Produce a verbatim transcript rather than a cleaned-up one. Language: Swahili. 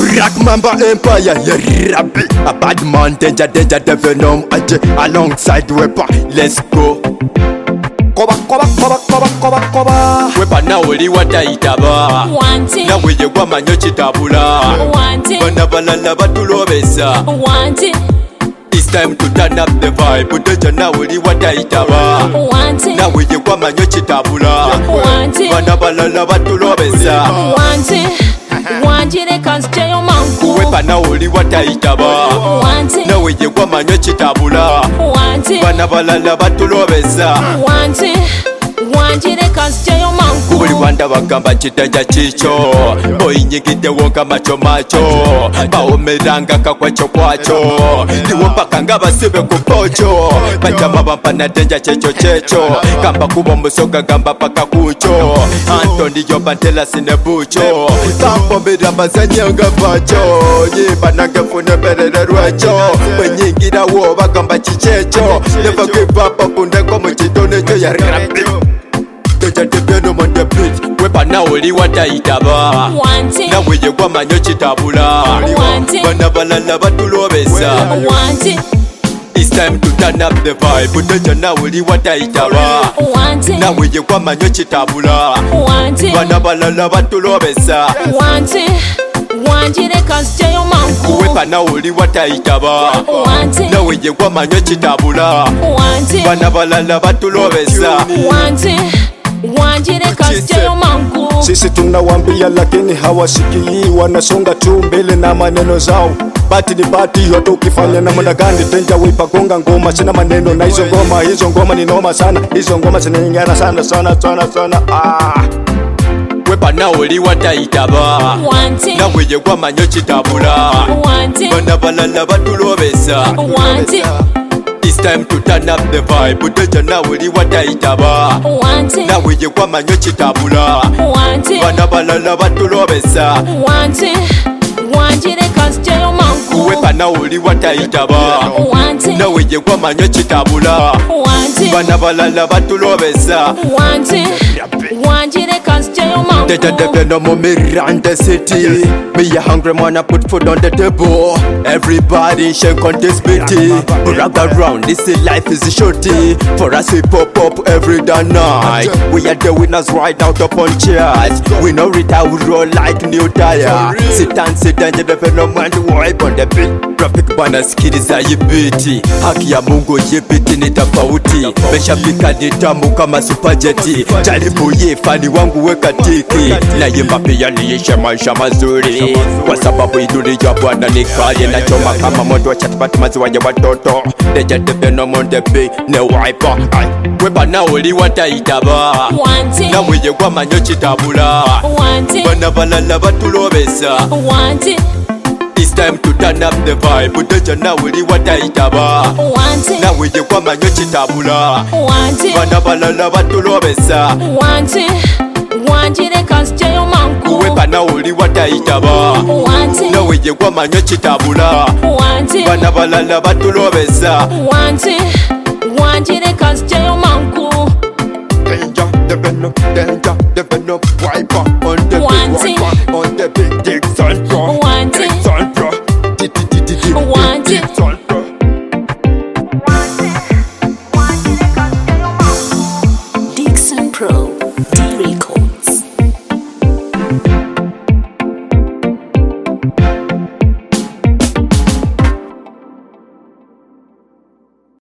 Black Mamba Empire, yeah, rabbi. A bad man, danger, danger, the venom. Alongside weapon, let's go. Koba, koba, koba, koba, koba, koba. Wepa na oli wata itaba. Wanti. Na weye kwa manyochi tabula. Wanti. Bana balala batulobesa. Wanti. It's time to turn up the vibe. Uteja na oli wata itaba. Wanti. Na weye kwa manyochi tabula. Wanti. Bana balala batulobesa. Wanti. Wanti de kansteyo manku. Wepa na oli wata itaba. Wanti. Na weye kwa manyochi tabula. Wanti. Bana balala batulobesa. Wanti. Wanti de kansteyo manku. Kubuli wanda bagamba chitanja chicho. Oyinyigide wonka macho macho. Baomeranga kakwacho kwacho. Ndiwo mpaka nga basibe kupocho. Bajama bampana denja checho checho. Gamba kubo musoga gamba paka kucho. Anthony yoba ntela sine bucho. Bambo miramba zanyanga pacho. Yiba nange fune berere rwecho. Wenyingira wo bagamba chichecho. Never give up akunde kwa mchitone cho ya rapi. Deja de venom on the beat. Wepa na oli wata itaba. Wanti. Na weye kwa manyochi tabula. Wanti. Bana balala batulobesa. Wanti. It's time to turn up the vibe. Deja na oli wata itaba. Wanti. Na weye kwa manyochi tabula. Wanti. Bana balala batulobesa. Wanti. Wanti de kansteyo manku. Wepa na oli wata itaba. Wanti. Na weye kwa manyochi tabula. Wanti. Bana balala batulobesa. Wanti. Wanti de kansteyo manku. Sisi tunawambia lakini hawasikii, wanasonga tu mbele na maneno zao. Bati ni bati, yote ukifanya na muda gani. Denja wipa gonga ngoma, sina maneno na hizo ngoma. Hizo ngoma ni noma sana, hizo ngoma zinaingana sana sana sana sana. Ah. Wepa na oli wata itaba. Wanti. Na weye kwa manyochi tabula. Wanti. Bana balala batulobesa. Wanti. It's time to turn up the vibe. Uteja na oli wata itaba. Wanti. Na weye kwa manyochi tabula. Wanti. Bana balala batulobesa. Wanti. Wanti de kansteyo manku. Wepa na oli wata itaba. Wanti. Na weye kwa manyochi tabula. Wanti. Bana balala batulobesa. Wanti. Wanti de kansteyo manku. Deja de venom on me run the city. Me a hungry man, I put food on the table. Everybody shake on this bitty. Rag around, this life is shorty. For us we pop up every day night. We are the winners right out upon chairs. We know it how we roll like new tire. Sit and sit down, the venom and wipe on the beat. Traffic bana skiliza yibiti. Haki ya Mungu yibiti ni tofauti. Meshapika ni tamu kama superjeti. Jaribu ye fani wangu weka tiki. Na yemba pia niishe maisha mazuri. Kwa sababu iduri ya Bwana ni kali. Na choma kama moto wa chatipati maziwa ya watoto. Deja de venom on the beat ne wiper. Wepa na oli wata itaba. Wanti. Na weye kwa manyochi tabula. Wanti. Bana balala batulobesa. Wanti. It's time to turn up the vibe. Uteja na oli wata itaba. Wanti. Na weye kwa manyochi tabula. Wanti. Bana balala batulobesa. Wanti. Wanti de kansteyo manku. Wepa na oli wata itaba. Wanti. Na weye kwa manyochi tabula. Wanti. Bana balala batulobesa. Wanti. Wanti de kansteyo manku. Danger, the venom, danger, the venom, wiper on the Wanti. wiper.